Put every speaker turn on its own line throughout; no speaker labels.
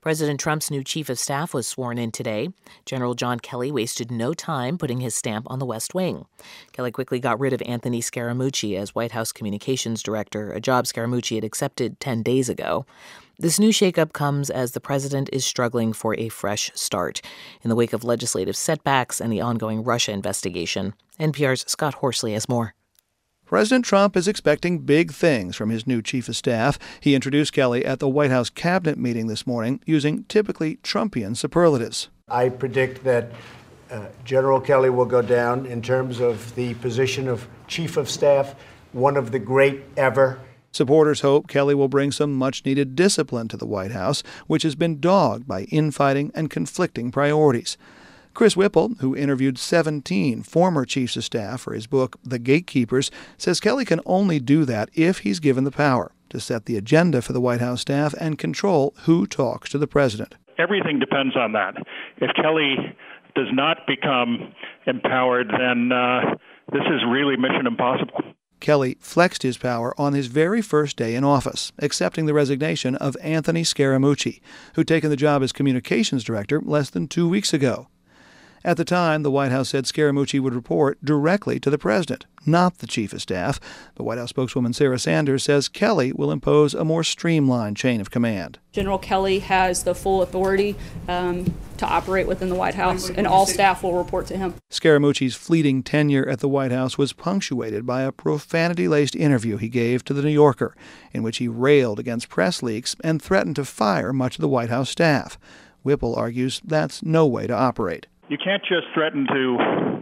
President Trump's new chief of staff was sworn in today. General John Kelly wasted no time putting his stamp on the West Wing. Kelly quickly got rid of Anthony Scaramucci as White House communications director, a job Scaramucci had accepted 10 days ago. This new shakeup comes as the president is struggling for a fresh start in the wake of legislative setbacks and the ongoing Russia investigation. NPR's Scott Horsley has more.
President Trump is expecting big things from his new chief of staff. He introduced Kelly at the White House cabinet meeting this morning using typically Trumpian superlatives.
I predict that General Kelly will go down in terms of the position of chief of staff, one of the great ever.
Supporters hope Kelly will bring some much-needed discipline to the White House, which has been dogged by infighting and conflicting priorities. Chris Whipple, who interviewed 17 former chiefs of staff for his book, The Gatekeepers, says Kelly can only do that if he's given the power to set the agenda for the White House staff and control who talks to the president.
Everything depends on that. If Kelly does not become empowered, then this is really mission impossible.
Kelly flexed his power on his very first day in office, accepting the resignation of Anthony Scaramucci, who'd taken the job as communications director less than 2 weeks ago. At the time, the White House said Scaramucci would report directly to the president, not the chief of staff. But White House spokeswoman Sarah Sanders says Kelly will impose a more streamlined chain of command.
General Kelly has the full authority to operate within the White House, and all staff will report to him.
Scaramucci's fleeting tenure at the White House was punctuated by a profanity-laced interview he gave to The New Yorker, in which he railed against press leaks and threatened to fire much of the White House staff. Whipple argues that's no way to operate.
You can't just threaten to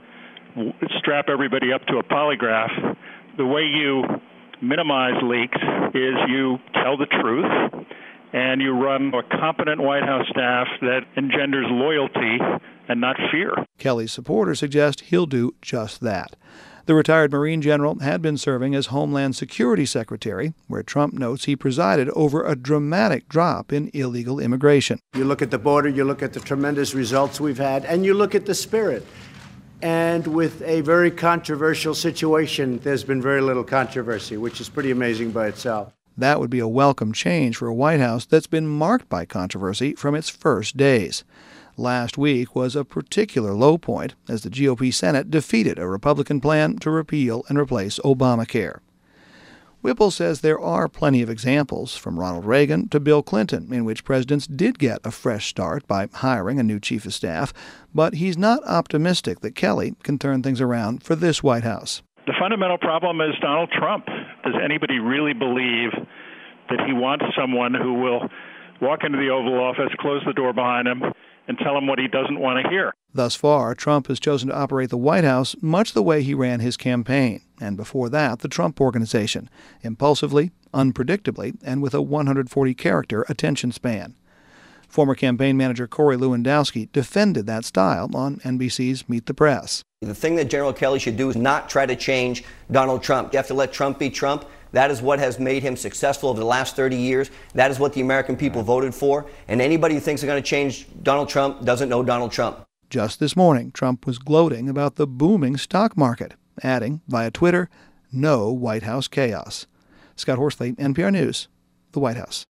strap everybody up to a polygraph. The way you minimize leaks is you tell the truth and you run a competent White House staff that engenders loyalty and not fear.
Kelly's supporters suggest he'll do just that. The retired Marine general had been serving as Homeland Security Secretary, where Trump notes he presided over a dramatic drop in illegal immigration.
You look at the border, you look at the tremendous results we've had, and you look at the spirit. And with a very controversial situation, there's been very little controversy, which is pretty amazing by itself.
That would be a welcome change for a White House that's been marked by controversy from its first days. Last week was a particular low point as the GOP Senate defeated a Republican plan to repeal and replace Obamacare. Whipple says there are plenty of examples, from Ronald Reagan to Bill Clinton, in which presidents did get a fresh start by hiring a new chief of staff, but he's not optimistic that Kelly can turn things around for this White House.
The fundamental problem is Donald Trump. Does anybody really believe that he wants someone who will walk into the Oval Office, close the door behind him, and tell him what he doesn't want to hear?
Thus far, Trump has chosen to operate the White House much the way he ran his campaign, and before that, the Trump Organization, impulsively, unpredictably, and with a 140-character attention span. Former campaign manager Corey Lewandowski defended that style on NBC's Meet the Press.
The thing that General Kelly should do is not try to change Donald Trump. You have to let Trump be Trump. That is what has made him successful over the last 30 years. That is what the American people voted for. And anybody who thinks they're going to change Donald Trump doesn't know Donald Trump.
Just this morning, Trump was gloating about the booming stock market, adding, via Twitter, no White House chaos. Scott Horsley, NPR News, the White House.